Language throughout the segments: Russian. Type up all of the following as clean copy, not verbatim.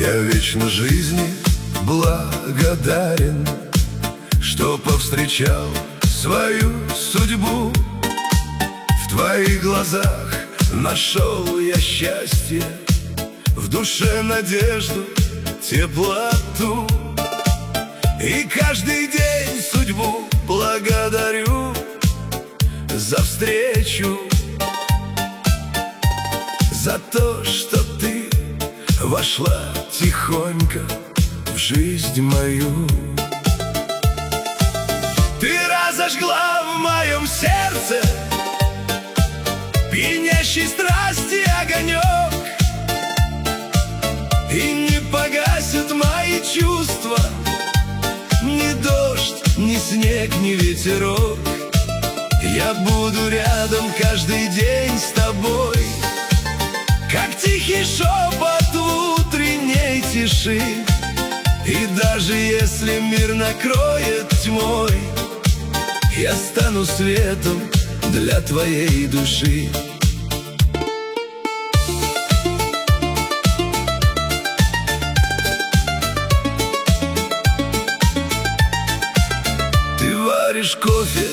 Я вечно жизни благодарен, что повстречал свою судьбу. В твоих глазах нашел я счастье, в душе надежду, теплоту. И каждый день судьбу благодарю за встречу, за то, что ты вошла тихонько в жизнь мою. Ты разожгла в моем сердце пьянящий страсти огонек, и не погасят мои чувства ни дождь, ни снег, ни ветерок. Я буду рядом каждый день с тобой, как тихий шепот в утренней тиши. И даже если мир накроет тьмой, я стану светом для твоей души. Ты варишь кофе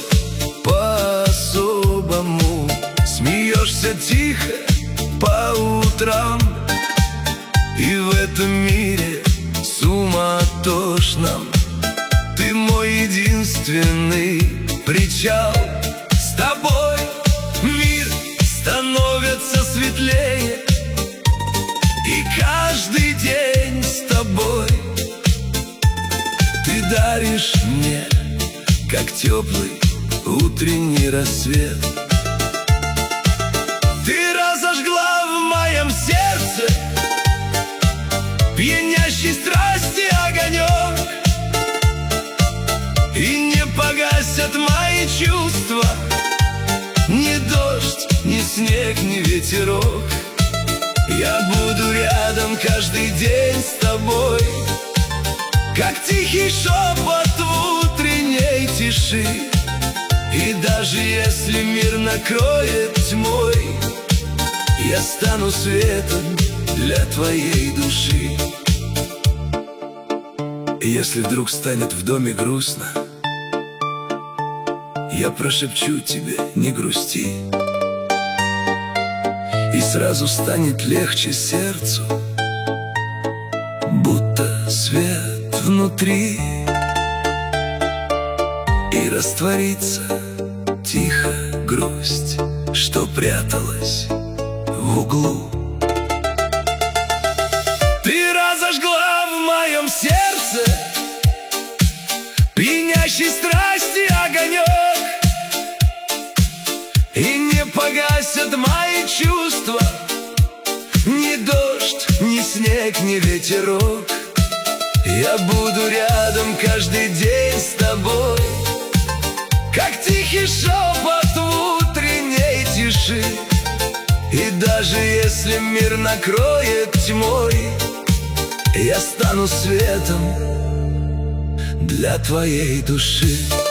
по-особому, смеешься тихо по утрам, и в этом мире суматошном ты мой единственный причал. С тобой мир становится светлее, и каждый день с тобой ты даришь мне, как теплый утренний рассвет. Ты разожгла в моем сердце пьянящий страсти огонек, и не погасят мои чувства ни дождь, ни снег, ни ветерок. Я буду рядом каждый день с тобой, как тихий шепот в утренней тиши. И даже если мир накроет тьмой, я стану светом для твоей души. Если вдруг станет в доме грустно, я прошепчу тебе: не грусти. И сразу станет легче сердцу, будто свет внутри. И растворится тихо грусть, что пряталась в углу. Ты разожгла в моем сердце пьянящий страсти огонек, и не погасят мои чувства ни дождь, ни снег, ни ветерок. Я буду рядом каждый день с тобой, как тихий шепот в утренней тиши. И даже если мир накроет тьмой, я стану светом для твоей души.